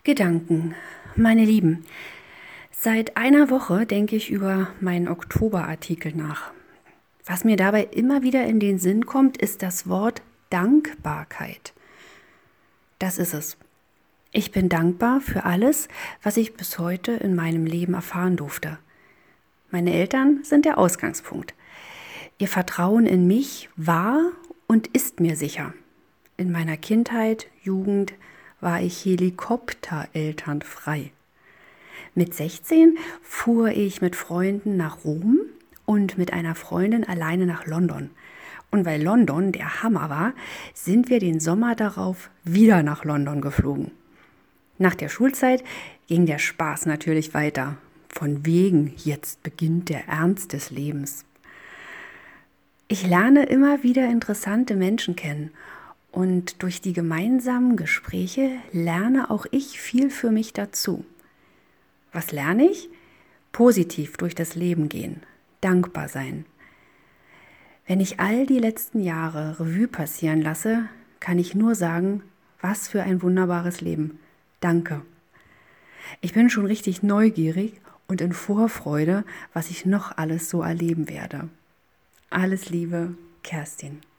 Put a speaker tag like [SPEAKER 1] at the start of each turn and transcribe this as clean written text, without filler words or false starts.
[SPEAKER 1] Gedanken, meine Lieben. Seit einer Woche denke ich über meinen Oktoberartikel nach. Was mir dabei immer wieder in den Sinn kommt, ist das Wort Dankbarkeit. Das ist es. Ich bin dankbar für alles, was ich bis heute in meinem Leben erfahren durfte. Meine Eltern sind der Ausgangspunkt. Ihr Vertrauen in mich war und ist mir sicher. In meiner Kindheit, Jugend war ich helikopterelternfrei. Mit 16 fuhr ich mit Freunden nach Rom und mit einer Freundin alleine nach London. Und weil London der Hammer war, sind wir den Sommer darauf wieder nach London geflogen. Nach der Schulzeit ging der Spaß natürlich weiter. Von wegen, jetzt beginnt der Ernst des Lebens. Ich lerne immer wieder interessante Menschen kennen und durch die gemeinsamen Gespräche lerne auch ich viel für mich dazu. Was lerne ich? Positiv durch das Leben gehen, dankbar sein. Wenn ich all die letzten Jahre Revue passieren lasse, kann ich nur sagen, was für ein wunderbares Leben. Danke. Ich bin schon richtig neugierig und in Vorfreude, was ich noch alles so erleben werde. Alles Liebe, Kerstin.